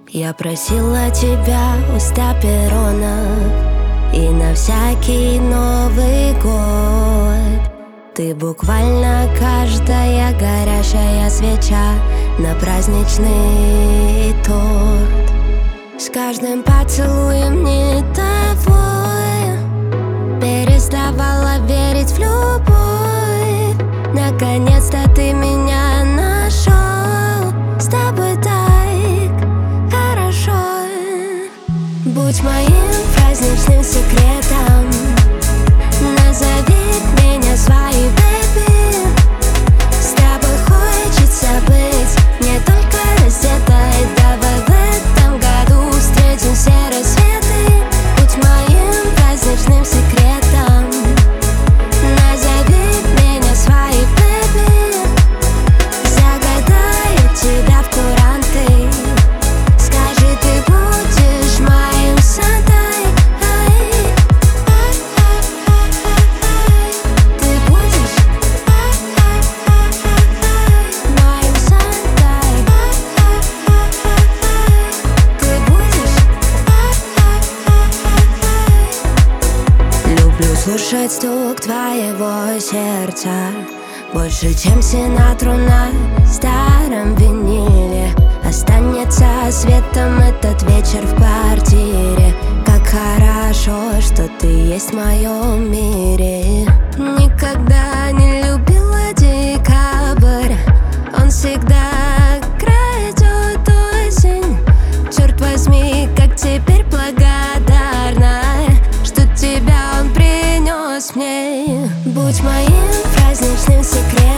Я просила тебя у 100 перронов и на всякий Новый год. Ты буквально каждая горящая свеча на праздничный торт. С каждым поцелуем не тобой переставала верить в любовь. Наконец-то ты меня нашел, с тобой так хорошо. Будь моим праздничным секретом, назови меня своей baby. С тобой хочется быть не только раздетой. Давай в этом году встретим все рассветы. Будь моим праздничным секретом, назови меня своей baby. Загадаю тебя в куранты. Скажи, ты будешь моим Сантой. Ты будешь моим Сантой. Ты будешь. Люблю слушать стук твоего сердца больше, чем Синатру на старом виниле. Останется светом этот вечер в квартире. Как хорошо, что ты есть в моем мире. Никогда не любила декабрь, он всегда крадет осень. Черт возьми, как теперь благодарна, что тебя он принес мне. Будь моим праздничным секретом,